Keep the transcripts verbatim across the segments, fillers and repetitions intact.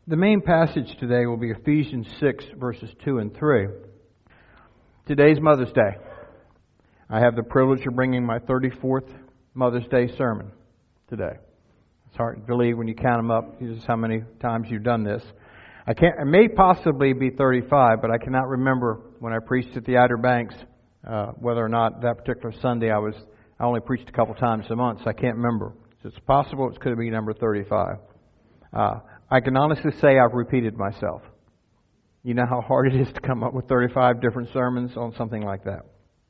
The main passage today will be Ephesians six, verses two and three. Today's Mother's Day. I have the privilege of bringing my thirty-fourth Mother's Day sermon today. It's hard to believe when you count them up, just how many times you've done this. I can't. It may possibly be thirty-five, but I cannot remember when I preached at the Outer Banks uh, whether or not that particular Sunday I was. I only preached a couple times a month, so I can't remember. So it's possible it could be number thirty-five. Uh, I can honestly say I've repeated myself. You know how hard it is to come up with thirty-five different sermons on something like that.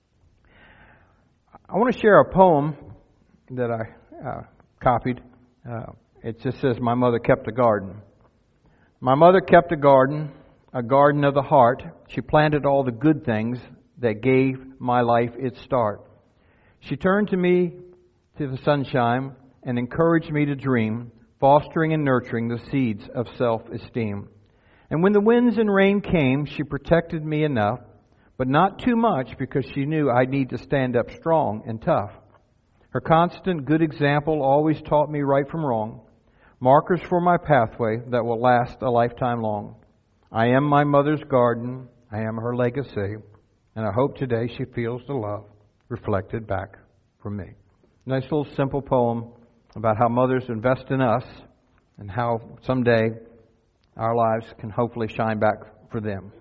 I want to share a poem that I uh, copied. Uh, it just says, "My mother kept a garden." My mother kept a garden, a garden of the heart. She planted all the good things that gave my life its start. She turned to me to the sunshine and encouraged me to dream, fostering and nurturing the seeds of self-esteem. And when the winds and rain came, she protected me enough, but not too much because she knew I'd need to stand up strong and tough. Her constant good example always taught me right from wrong, markers for my pathway that will last a lifetime long. I am my mother's garden, I am her legacy, and I hope today she feels the love reflected back from me. Nice little simple poem about how mothers invest in us and how someday our lives can hopefully shine back for them.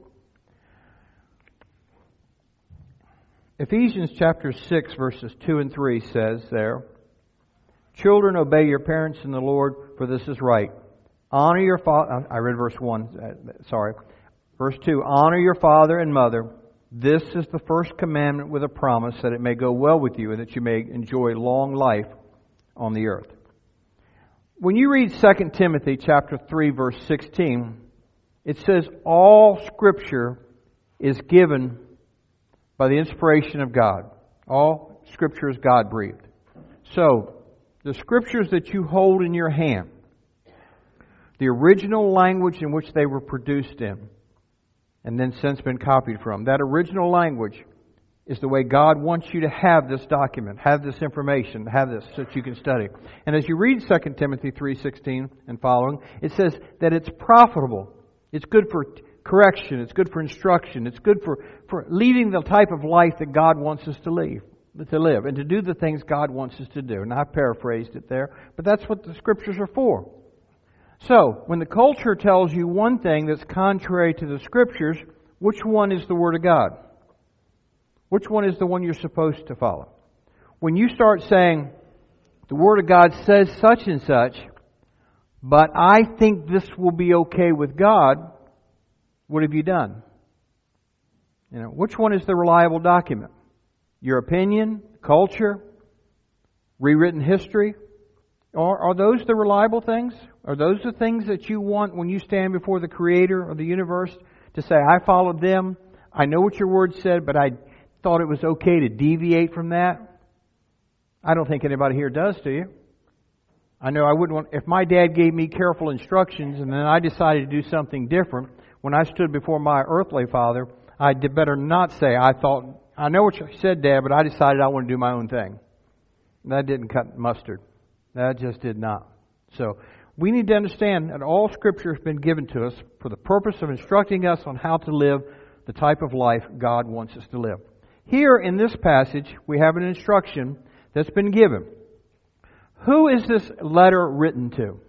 Ephesians chapter six, verses two and three says there, "Children, obey your parents in the Lord, for this is right. Honor your father." I read verse one, sorry. Verse two, "Honor your father and mother. This is the first commandment with a promise that it may go well with you and that you may enjoy long life on the earth." When you read Second Timothy chapter three, verse sixteen, it says all Scripture is given by the inspiration of God. All Scripture is God-breathed. So, the Scriptures that you hold in your hand, the original language in which they were produced in, and then since been copied from, that original language is the way God wants you to have this document, have this information, have this so that you can study. And as you read Second Timothy three sixteen and following, it says that it's profitable. It's good for correction. It's good for instruction. It's good for, for leading the type of life that God wants us to live, to live, and to do the things God wants us to do. And I paraphrased it there, but that's what the Scriptures are for. So, when the culture tells you one thing that's contrary to the Scriptures, which one is the Word of God? Which one is the one you're supposed to follow? When you start saying, the Word of God says such and such, but I think this will be okay with God, what have you done? You know, which one is the reliable document? Your opinion, culture, rewritten history? Are, are those the reliable things? Are those the things that you want when you stand before the Creator of the universe to say, I followed them, I know what your Word said, but I thought it was okay to deviate from that? I don't think anybody here does, do you? I know I wouldn't want, if my dad gave me careful instructions and then I decided to do something different, when I stood before my earthly father, I did better not say, I thought, I know what you said, Dad, but I decided I want to do my own thing. That didn't cut mustard. That just did not. So, we need to understand that all Scripture has been given to us for the purpose of instructing us on how to live the type of life God wants us to live. Here in this passage, we have an instruction that's been given. Who is this letter written to?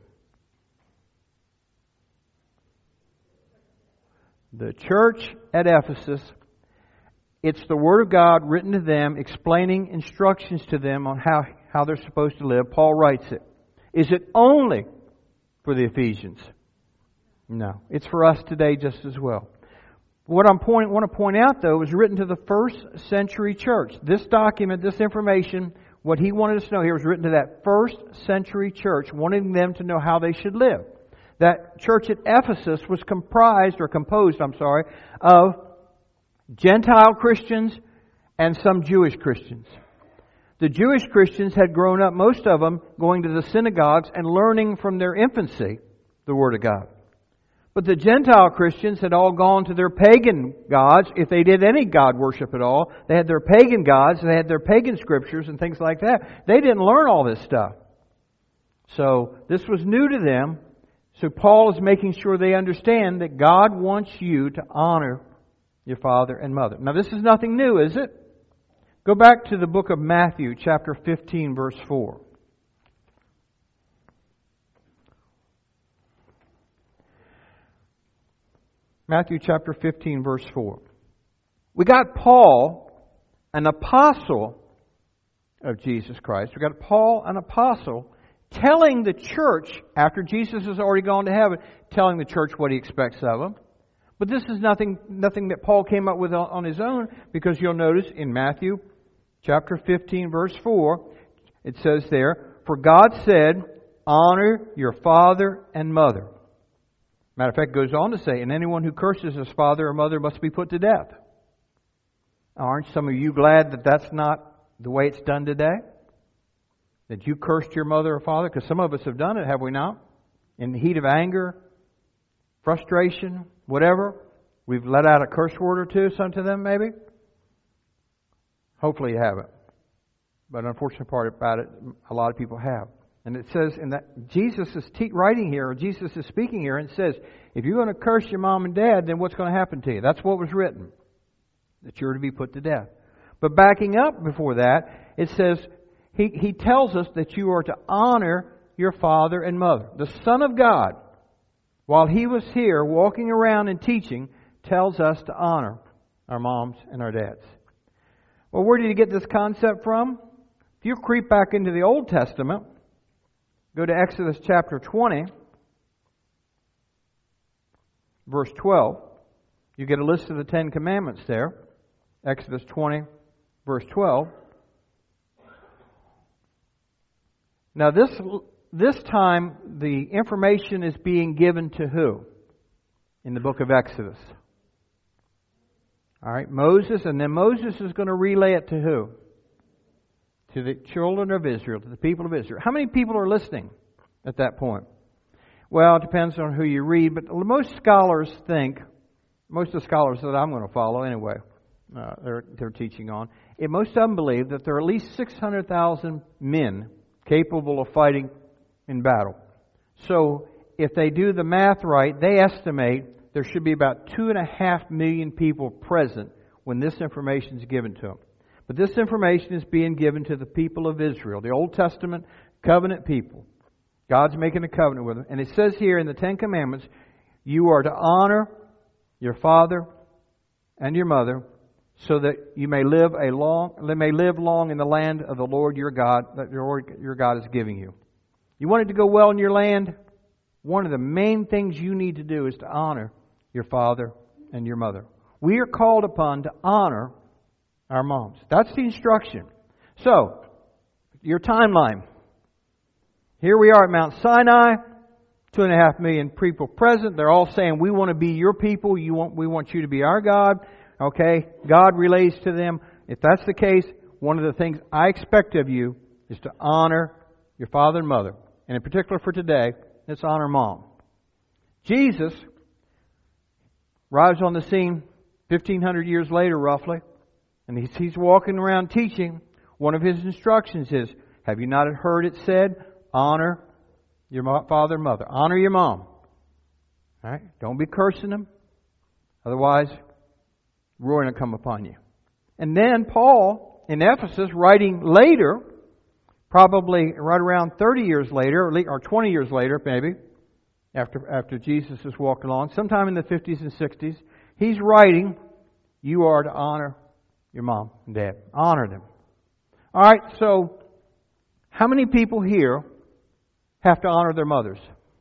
The church at Ephesus. It's the Word of God written to them, explaining instructions to them on how, how they're supposed to live. Paul writes it. Is it only for the Ephesians? No. It's for us today just as well. What I point, want to point out, though, is written to the first century church. This document, this information, what he wanted us to know here was written to that first century church, wanting them to know how they should live. That church at Ephesus was comprised, or composed, I'm sorry, of Gentile Christians and some Jewish Christians. The Jewish Christians had grown up, most of them, going to the synagogues and learning from their infancy the Word of God. But the Gentile Christians had all gone to their pagan gods, if they did any God worship at all. They had their pagan gods, they had their pagan scriptures and things like that. They didn't learn all this stuff. So this was new to them. So Paul is making sure they understand that God wants you to honor your father and mother. Now this is nothing new, is it? Go back to the book of Matthew, chapter fifteen, verse four. Matthew chapter fifteen, verse four. We got Paul, an apostle of Jesus Christ. We got Paul, an apostle, telling the church, after Jesus has already gone to heaven, telling the church what he expects of them. But this is nothing nothing that Paul came up with on his own, because you'll notice in Matthew chapter fifteen, verse four, it says there, "For God said, honor your father and mother." Matter of fact, it goes on to say, "And anyone who curses his father or mother must be put to death." Aren't some of you glad that that's not the way it's done today? That you cursed your mother or father? Because some of us have done it, have we not? In the heat of anger, frustration, whatever. We've let out a curse word or two, some to them maybe. Hopefully you haven't. But the unfortunate part about it, a lot of people have. And it says in that Jesus is te- writing here, or Jesus is speaking here, and it says, if you're going to curse your mom and dad, then what's going to happen to you? That's what was written. That you're to be put to death. But backing up before that, it says, he, he tells us that you are to honor your father and mother. The Son of God, while He was here walking around and teaching, tells us to honor our moms and our dads. Well, where did he get this concept from? If you creep back into the Old Testament, go to Exodus chapter twenty, verse twelve. You get a list of the Ten Commandments there. Exodus twenty, verse twelve. Now this this time the information is being given to who? In the book of Exodus. All right, Moses, and then Moses is going to relay it to who? To the children of Israel, to the people of Israel. How many people are listening at that point? Well, it depends on who you read, but most scholars think, most of the scholars that I'm going to follow anyway, uh, they're, they're teaching on, it, most of them believe that there are at least six hundred thousand men capable of fighting in battle. So if they do the math right, they estimate there should be about two and a half million people present when this information is given to them. But this information is being given to the people of Israel, the Old Testament covenant people. God's making a covenant with them. And it says here in the Ten Commandments, you are to honor your father and your mother so that you may live a long, may live long in the land of the Lord your God, that your Lord your God is giving you. You want it to go well in your land? One of the main things you need to do is to honor your father and your mother. We are called upon to honor our moms. That's the instruction. So, your timeline. Here we are at Mount Sinai. Two and a half million people present. They're all saying, we want to be your people. You want, we want you to be our God. Okay? God relays to them. If that's the case, one of the things I expect of you is to honor your father and mother. And in particular for today, let's honor mom. Jesus arrives on the scene fifteen hundred years later, roughly. And he's, he's walking around teaching. One of his instructions is, have you not heard it said, honor your father and mother. Honor your mom. All right? Don't be cursing them. Otherwise, ruin will come upon you. And then Paul, in Ephesus, writing later, probably right around thirty years later, or twenty years later maybe, after, after Jesus has walked along, sometime in the fifties and sixties, he's writing, you are to honor your mom and dad. Honor them. All right, so how many people here have to honor their mothers?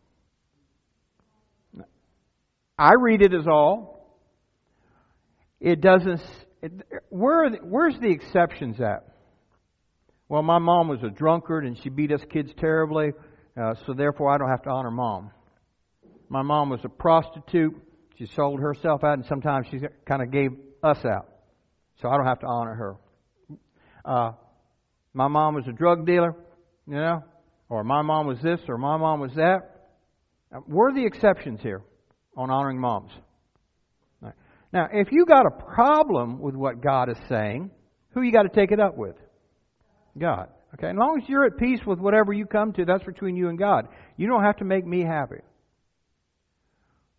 I read it as all. It doesn't. It, where are the, where's the exceptions at? Well, my mom was a drunkard and she beat us kids terribly, uh, so therefore I don't have to honor mom. My mom was a prostitute. She sold herself out, and sometimes she kind of gave us out. So I don't have to honor her. Uh, my mom was a drug dealer, you know, or my mom was this, or my mom was that. Where are the exceptions here on honoring moms? Now, if you got a problem with what God is saying, who you got to take it up with? God. Okay, as long as you're at peace with whatever you come to, that's between you and God. You don't have to make me happy.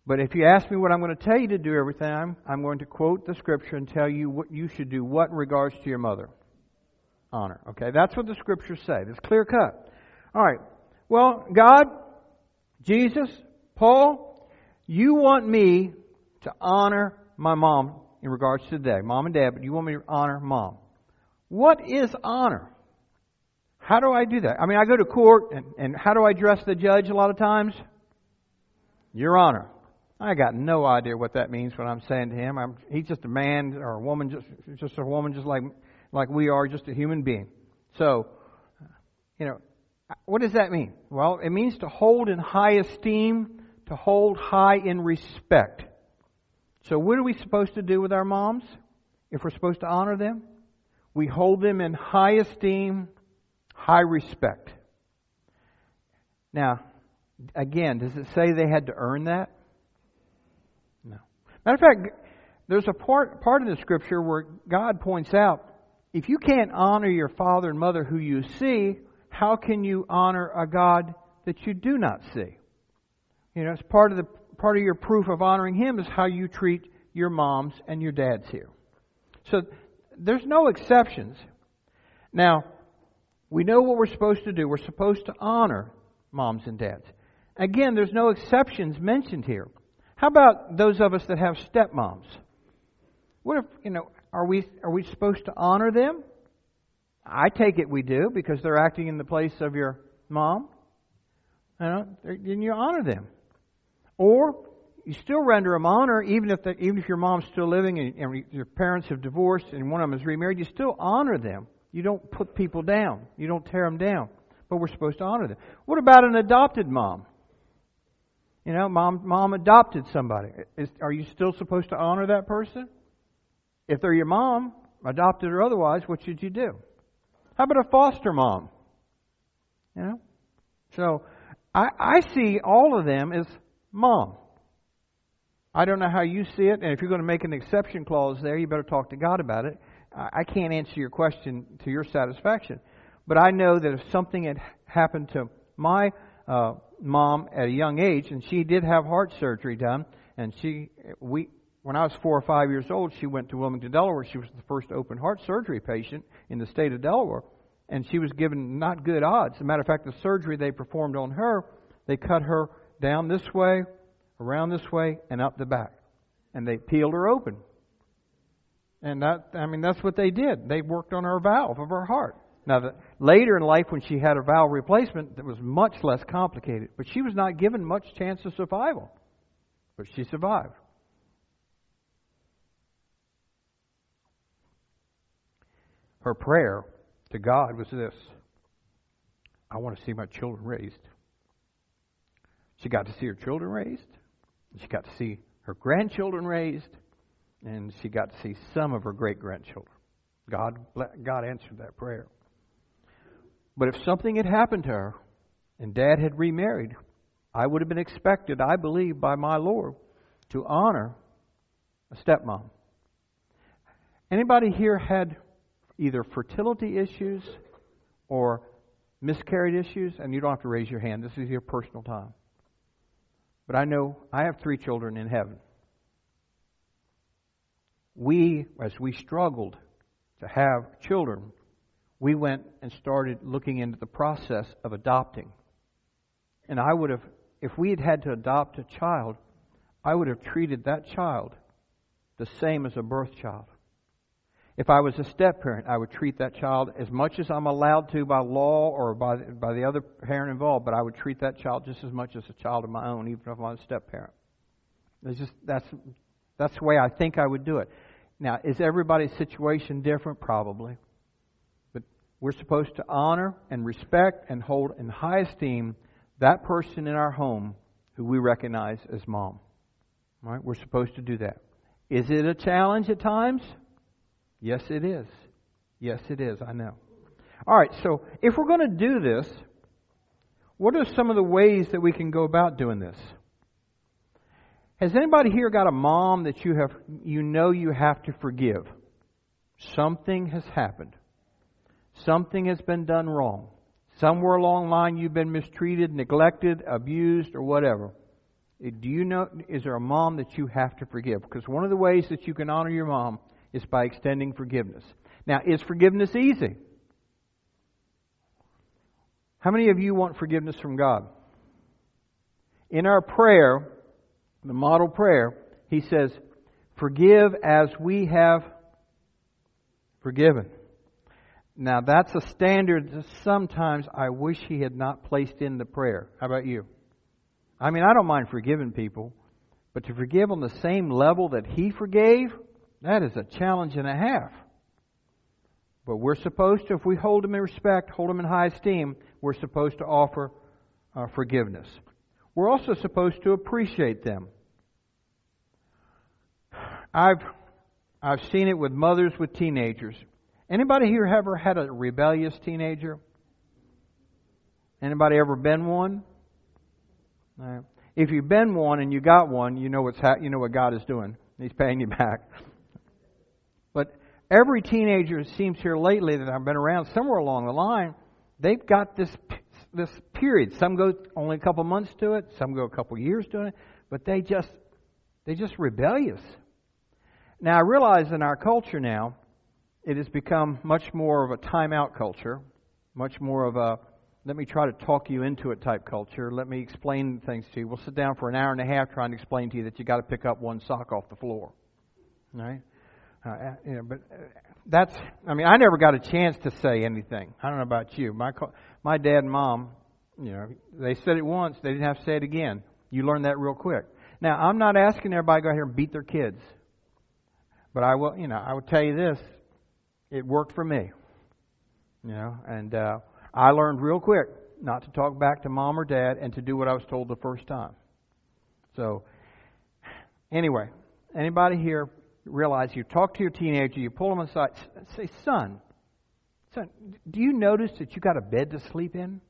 But if you ask me what I'm going to tell you to do every time, I'm going to quote the Scripture and tell you what you should do what in regards to your mother. Honor. Okay, that's what the Scriptures say. It's clear cut. All right. Well, God, Jesus, Paul, you want me to honor my mom in regards to today. Mom and Dad, but you want me to honor Mom. What is honor? How do I do that? I mean, I go to court, and, and how do I address the judge a lot of times? Your Honor. I got no idea what that means when I'm saying to him. I'm, he's just a man or a woman, just just a woman, just like like we are, just a human being. So, you know, what does that mean? Well, it means to hold in high esteem, to hold high in respect. So what are we supposed to do with our moms if we're supposed to honor them? We hold them in high esteem, high respect. Now, again, does it say they had to earn that? No. Matter of fact, there's a part, part of the Scripture where God points out, if you can't honor your father and mother who you see, how can you honor a God that you do not see? You know, it's part of the part of your proof of honoring Him is how you treat your moms and your dads here. So there's no exceptions. Now, we know what we're supposed to do. We're supposed to honor moms and dads. Again, there's no exceptions mentioned here. How about those of us that have stepmoms? What if, you know, are we are we supposed to honor them? I take it we do because they're acting in the place of your mom. You know, then you honor them. Or you still render them honor even if the, even if your mom's still living and, and your parents have divorced and one of them is remarried. You still honor them. You don't put people down. You don't tear them down. But we're supposed to honor them. What about an adopted mom? You know, mom mom adopted somebody. Is, are you still supposed to honor that person? If they're your mom, adopted or otherwise, what should you do? How about a foster mom? You know? So, I, I see all of them as mom. I don't know how you see it, and if you're going to make an exception clause there, you better talk to God about it. I, I can't answer your question to your satisfaction. But I know that if something had happened to my uh, mom at a young age, and she did have heart surgery done, and she, we, when I was four or five years old, she went to Wilmington, Delaware. She was the first open heart surgery patient in the state of Delaware, and she was given not good odds. As a matter of fact, the surgery they performed on her, they cut her down this way, around this way, and up the back, and they peeled her open. And that, I mean, that's what they did. They worked on her valve of her heart. Now, the, later in life, when she had a valve replacement, that was much less complicated. But she was not given much chance of survival. But she survived. Her prayer to God was this: I want to see my children raised. She got to see her children raised. She got to see her grandchildren raised. And she got to see some of her great-grandchildren. God, God answered that prayer. But if something had happened to her and Dad had remarried, I would have been expected, I believe, by my Lord, to honor a stepmom. Anybody here had either fertility issues or miscarried issues? And you don't have to raise your hand. This is your personal time. But I know I have three children in heaven. We, as we struggled to have children, we went and started looking into the process of adopting. And I would have, if we had had to adopt a child, I would have treated that child the same as a birth child. If I was a step-parent, I would treat that child as much as I'm allowed to by law or by, by the other parent involved, but I would treat that child just as much as a child of my own, even if I was a step-parent. It's just, that's, that's the way I think I would do it. Now, is everybody's situation different? Probably. But we're supposed to honor and respect and hold in high esteem that person in our home who we recognize as mom. All right? We're supposed to do that. Is it a challenge at times? Yes, it is. Yes, it is. I know. All right, so if we're going to do this, what are some of the ways that we can go about doing this? Has anybody here got a mom that you have, you know you have to forgive? Something has happened. Something has been done wrong. Somewhere along the line you've been mistreated, neglected, abused, or whatever. Do you know, is there a mom that you have to forgive? Because one of the ways that you can honor your mom is by extending forgiveness. Now, is forgiveness easy? How many of you want forgiveness from God? In our prayer, the model prayer, He says, forgive as we have forgiven. Now, that's a standard that sometimes I wish He had not placed in the prayer. How about you? I mean, I don't mind forgiving people, but to forgive on the same level that He forgave, that is a challenge and a half. But we're supposed to, if we hold them in respect, hold them in high esteem, we're supposed to offer uh, forgiveness. We're also supposed to appreciate them. I've I've seen it with mothers with teenagers. Anybody here ever had a rebellious teenager? Anybody ever been one? Right. If you've been one and you got one, you know what's ha- you know what God is doing. He's paying you back. But every teenager, it seems here lately that I've been around, somewhere along the line, they've got this this period. Some go only a couple months to it. Some go a couple years doing it. But they just they just rebellious. Now I realize in our culture now, it has become much more of a timeout culture, much more of a let me try to talk you into it type culture. Let me explain things to you. We'll sit down for an hour and a half trying to explain to you that you got to pick up one sock off the floor. Right? Uh, you know, but that's, I mean, I never got a chance to say anything. I don't know about you. My my dad and mom, you know, they said it once. They didn't have to say it again. You learn that real quick. Now, I'm not asking everybody to go here and beat their kids. But I will, you know, I will tell you this. It worked for me. You know, and uh, I learned real quick not to talk back to mom or dad and to do what I was told the first time. So, anyway, anybody here realize you talk to your teenager, you pull them aside, say, son, son, do you notice that you got a bed to sleep in?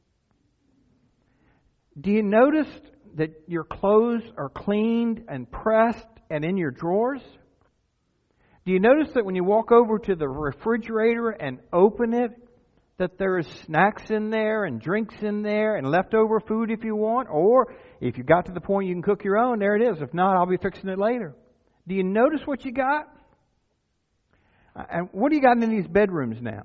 Do you notice that your clothes are cleaned and pressed and in your drawers? Do you notice that when you walk over to the refrigerator and open it, that there is snacks in there and drinks in there and leftover food if you want? Or if you got to the point you can cook your own, there it is. If not, I'll be fixing it later. Do you notice what you got? And what do you got in these bedrooms now?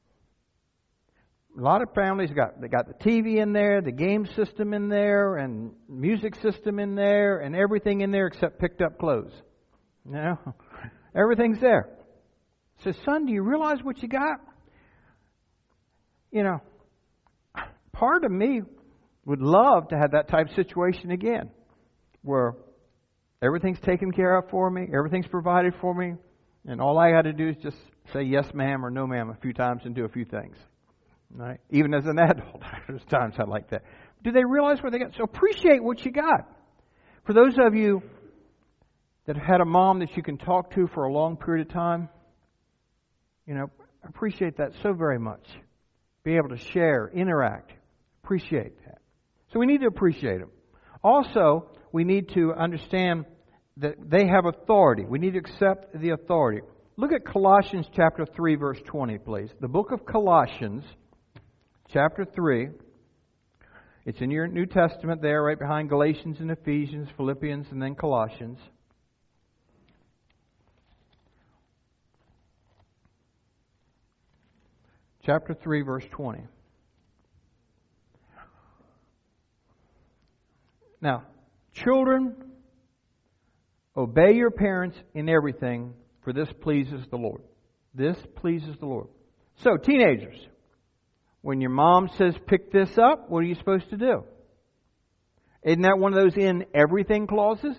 A lot of families got they got the T V in there, the game system in there, and music system in there, and everything in there except picked up clothes. You know, everything's there. Says, son, do you realize what you got? You know, part of me would love to have that type of situation again, where everything's taken care of for me, everything's provided for me, and all I got to do is just say yes, ma'am, or no, ma'am, a few times and do a few things. Right? Even as an adult, there's times I like that. Do they realize what they got? So appreciate what you got. For those of you that had a mom that you can talk to for a long period of time, you know, appreciate that so very much. Be able to share, interact, appreciate that. So we need to appreciate them. Also, we need to understand that they have authority. We need to accept the authority. Look at Colossians chapter three, verse twenty, please. The book of Colossians, chapter three. It's in your New Testament there, right behind Galatians and Ephesians, Philippians, and then Colossians. Chapter three, verse twenty. Now, children, obey your parents in everything, for this pleases the Lord. This pleases the Lord. So, teenagers, when your mom says pick this up, what are you supposed to do? Isn't that one of those in everything clauses?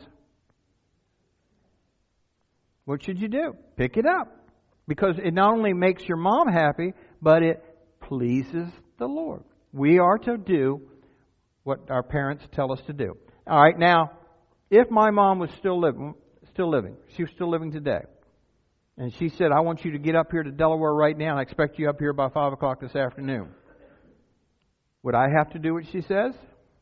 What should you do? Pick it up. Because it not only makes your mom happy, but it pleases the Lord. We are to do what our parents tell us to do. All right, now, if my mom was still living, still living, she was still living today, and she said, I want you to get up here to Delaware right now, and I expect you up here by five o'clock this afternoon. Would I have to do what she says?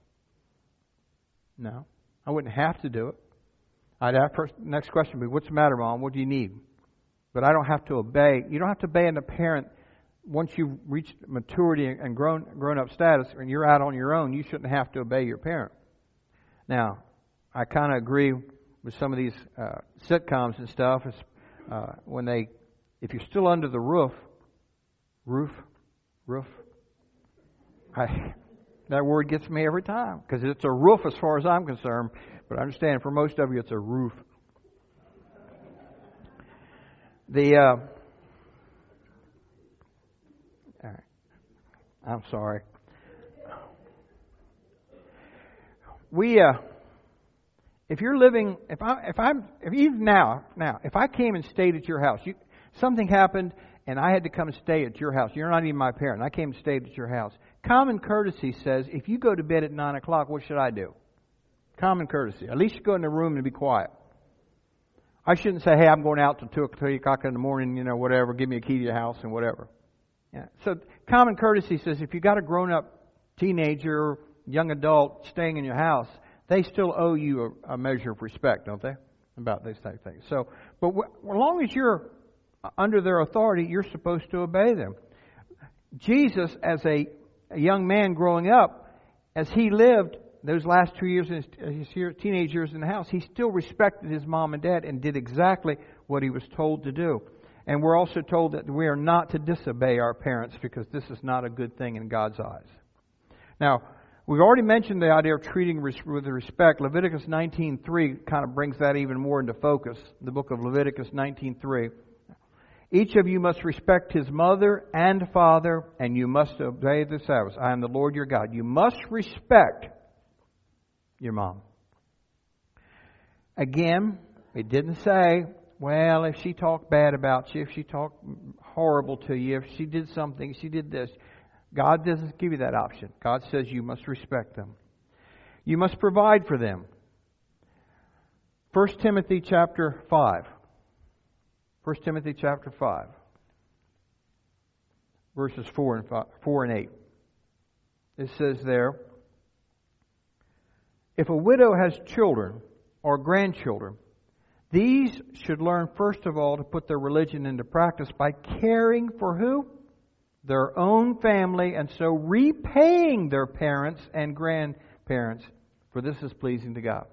No, I wouldn't have to do it. I'd have first, next question would be, what's the matter, Mom? What do you need? But I don't have to obey. You don't have to obey a parent. Once you've reached maturity and grown grown up status and you're out on your own, you shouldn't have to obey your parent. Now, I kind of agree with some of these uh, sitcoms and stuff. It's, uh, when they, if you're still under the roof, roof, roof, I, that word gets me every time because it's a roof as far as I'm concerned. But I understand for most of you it's a roof. The uh, all right. I'm sorry. We, uh, if you're living, if I, if I'm, if even now, now, if I came and stayed at your house, you, something happened and I had to come and stay at your house. You're not even my parent. I came and stayed at your house. Common courtesy says, if you go to bed at nine o'clock, what should I do? Common courtesy. At least you go in the room and be quiet. I shouldn't say, hey, I'm going out till two o'clock in the morning, you know, whatever. Give me a key to your house and whatever. Yeah. So common courtesy says, if you got a grown-up teenager, young adult staying in your house, they still owe you a, a measure of respect, don't they? About these type of things. So, but w- as long as you're under their authority, you're supposed to obey them. Jesus, as a, a young man growing up, as he lived those last two years, his, his teenage years in the house, he still respected his mom and dad and did exactly what he was told to do. And we're also told that we are not to disobey our parents because this is not a good thing in God's eyes. Now, we've already mentioned the idea of treating with respect. Leviticus nineteen three kind of brings that even more into focus. The book of Leviticus nineteen three. Each of you must respect his mother and father, and you must obey the Sabbath. I am the Lord your God. You must respect your mom. Again, it didn't say, well, if she talked bad about you, if she talked horrible to you, if she did something, she did this. God doesn't give you that option. God says you must respect them. You must provide for them. First Timothy chapter five. First Timothy chapter five. Verses four and five, four and eight. It says there, if a widow has children or grandchildren, these should learn first of all to put their religion into practice by caring for who? Their own family, and so repaying their parents and grandparents, for this is pleasing to God.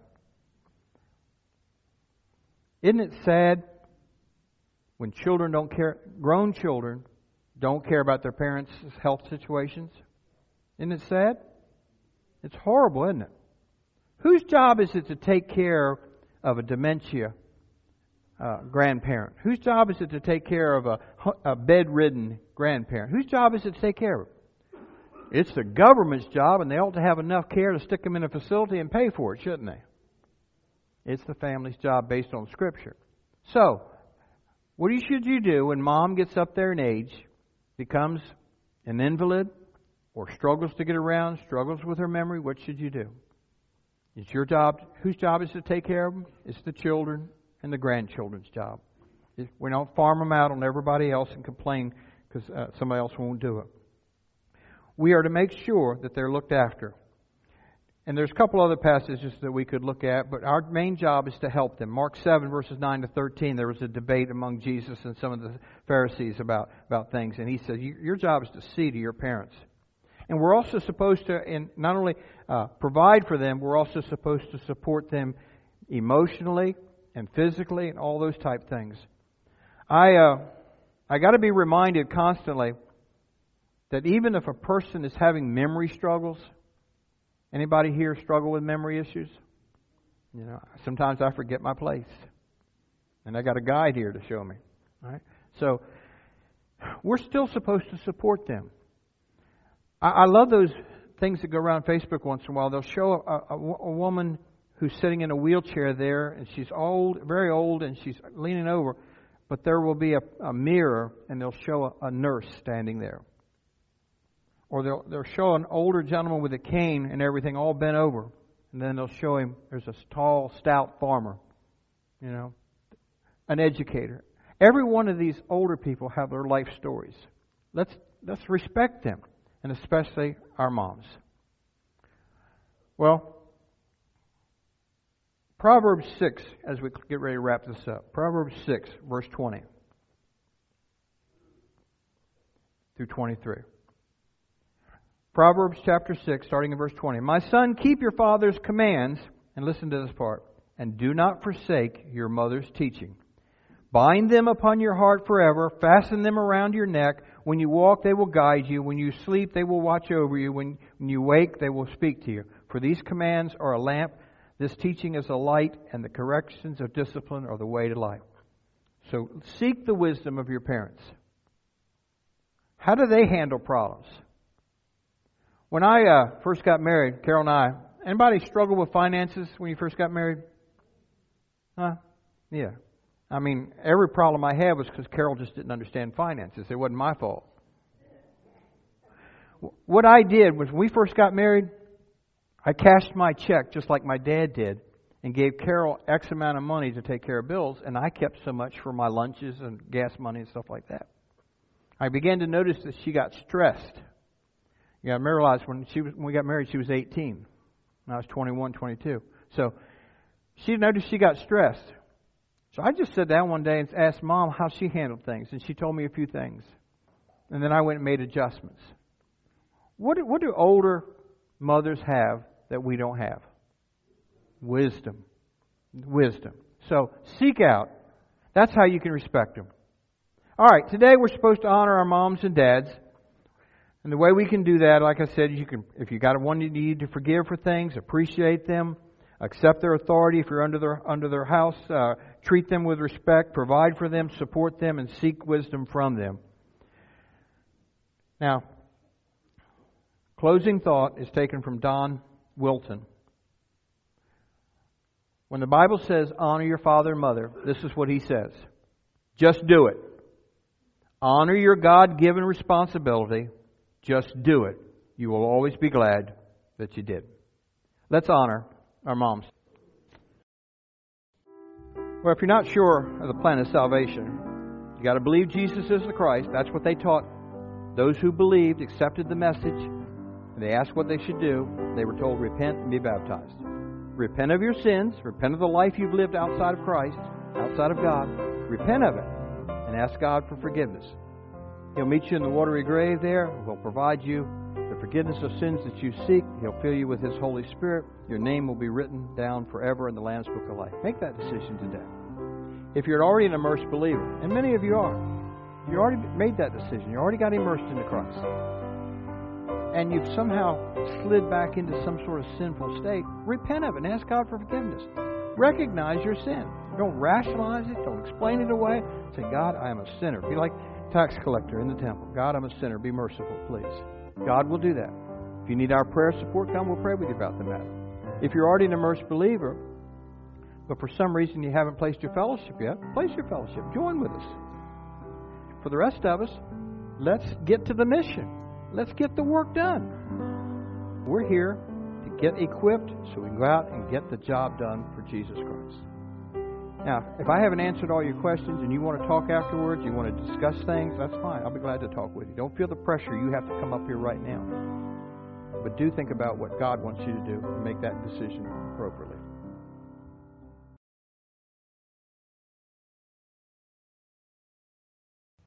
Isn't it sad when children don't care, grown children don't care about their parents' health situations? Isn't it sad? It's horrible, isn't it? Whose job is it to take care of a dementia uh, grandparent? Whose job is it to take care of a, a bedridden grandparent? Whose job is it to take care of? It's the government's job, and they ought to have enough care to stick them in a facility and pay for it, shouldn't they? It's the family's job based on Scripture. So, what should you do when mom gets up there in age, becomes an invalid, or struggles to get around, struggles with her memory? What should you do? It's your job. Whose job is to take care of them? It's the children and the grandchildren's job. We don't farm them out on everybody else and complain because uh, somebody else won't do it. We are to make sure that they're looked after. And there's a couple other passages that we could look at, but our main job is to help them. Mark seven, verses nine to thirteen, there was a debate among Jesus and some of the Pharisees about, about things. And he said, your job is to see to your parents. And we're also supposed to in not only uh, provide for them, we're also supposed to support them emotionally and physically and all those type things. I uh, I got to be reminded constantly that even if a person is having memory struggles, anybody here struggle with memory issues? You know, sometimes I forget my place, and I got a guide here to show me. All right, so we're still supposed to support them. I love those things that go around Facebook once in a while. They'll show a, a, a woman who's sitting in a wheelchair there, and she's old, very old, and she's leaning over. But there will be a, a mirror, and they'll show a, a nurse standing there. Or they'll, they'll show an older gentleman with a cane and everything all bent over. And then they'll show him, there's a tall, stout farmer, you know, an educator. Every one of these older people have their life stories. Let's let's respect them. And especially our moms. Well, Proverbs six, as we get ready to wrap this up. Proverbs six, verse twenty through twenty-three. Proverbs chapter six, starting in verse twenty. My son, keep your father's commands And listen to this part. And do not forsake your mother's teaching. Bind them upon your heart forever. Fasten them around your neck. When you walk, they will guide you. When you sleep, they will watch over you. When, when you wake, they will speak to you. For these commands are a lamp. This teaching is a light. And the corrections of discipline are the way to life. So seek the wisdom of your parents. How do they handle problems? When I uh, first got married, Carol and I, anybody struggle with finances when you first got married? Huh? Yeah. I mean, every problem I had was because Carol just didn't understand finances. It wasn't my fault. What I did was when we first got married, I cashed my check just like my dad did and gave Carol X amount of money to take care of bills, and I kept so much for my lunches and gas money and stuff like that. I began to notice that she got stressed. You got to realize when she was, when we got married, she was eighteen. And I was twenty-one, twenty-two. So she noticed she got stressed. So I just sat down one day and asked Mom how she handled things, and she told me a few things. And then I went and made adjustments. What do, what do older mothers have that we don't have? Wisdom. Wisdom. So seek out. That's how you can respect them. All right, today we're supposed to honor our moms and dads. And the way we can do that, like I said, you can, if you got one you need to forgive for things, appreciate them, accept their authority if you're under their under their house, uh, treat them with respect, provide for them, support them, and seek wisdom from them. Now, closing thought is taken from Don Wilton. When the Bible says honor your father and mother, this is what he says. Just do it. Honor your God-given responsibility. Just do it. You will always be glad that you did. Let's honor our moms. Well, if you're not sure of the plan of salvation, you got to believe Jesus is the Christ. That's what they taught. Those who believed accepted the message. And they asked what they should do. They were told, repent and be baptized. Repent of your sins. Repent of the life you've lived outside of Christ, outside of God. Repent of it and ask God for forgiveness. He'll meet you in the watery grave there. He'll provide you the forgiveness of sins that you seek. He'll fill you with His Holy Spirit. Your name will be written down forever in the Lamb's Book of Life. Make that decision today. If you're already an immersed believer, and many of you are, you already made that decision. You already got immersed into Christ. And you've somehow slid back into some sort of sinful state, repent of it and ask God for forgiveness. Recognize your sin. Don't rationalize it. Don't explain it away. Say, God, I am a sinner. Be like tax collector in the temple. God, I'm a sinner. Be merciful, please. God will do that. If you need our prayer support, come. We'll pray with you about the matter. If you're already an immersed believer, but for some reason you haven't placed your fellowship yet, place your fellowship. Join with us. For the rest of us, let's get to the mission. Let's get the work done. We're here to get equipped so we can go out and get the job done for Jesus Christ. Now, if I haven't answered all your questions and you want to talk afterwards, you want to discuss things, that's fine. I'll be glad to talk with you. Don't feel the pressure you have to come up here right now. But do think about what God wants you to do and make that decision appropriately.